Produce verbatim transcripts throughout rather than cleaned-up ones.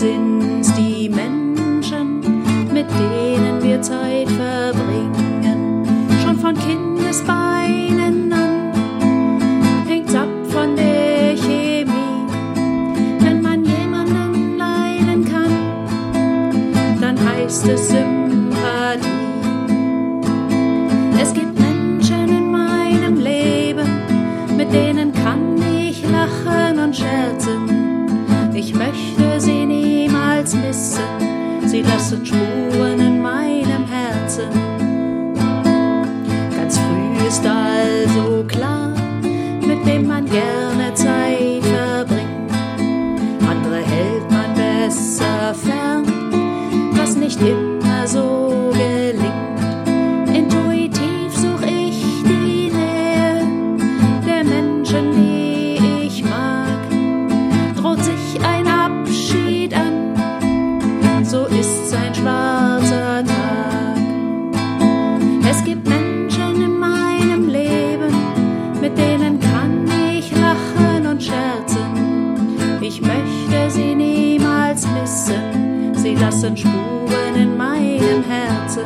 sind's die Menschen, mit denen wir Zeit verbringen. Schon von Kindesbeinen an hängt's ab von der Chemie. Wenn man jemanden leiden kann, dann heißt es Sympathie. Es gibt Menschen in meinem Leben, mit denen kann ich lachen und scherzen. Ich möchte sie niemals missen, sie lassen Spuren in meinem Herzen. Ganz früh ist also klar, mit wem man gerne Zeit verbringt. Andere hält man besser fern, was nicht immer so gelingt. Intuitiv such ich die Nähe der Menschen, die ich mag. Droht sich ein Abschied an, so ist's ein schwarzer Tag. Es gibt Menschen in meinem Leben, mit denen kann ich lachen und scherzen. Ich möchte sie niemals missen, sie lassen Spuren in meinem Herzen.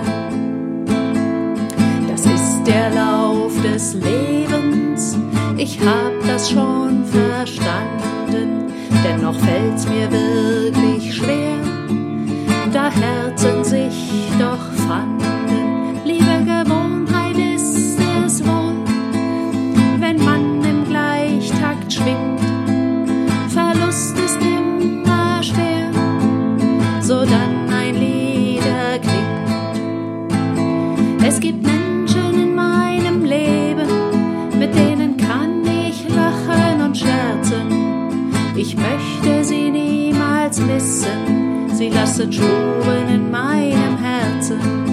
Das ist der Lauf des Lebens, ich hab das schon verstanden. Dennoch fällt's mir wirklich schwer, da Herzen sich doch fanden. Liebe Gewohnheit ist es wohl, wenn man im Gleichtakt schwingt. Verlust ist immer schwer, so dann ein Lied erklingt. Es gibt Menschen in meinem Leben, mit denen kann ich lachen und scherzen. Ich möchte sie niemals missen, sie lassen Spuren in meinem Herzen.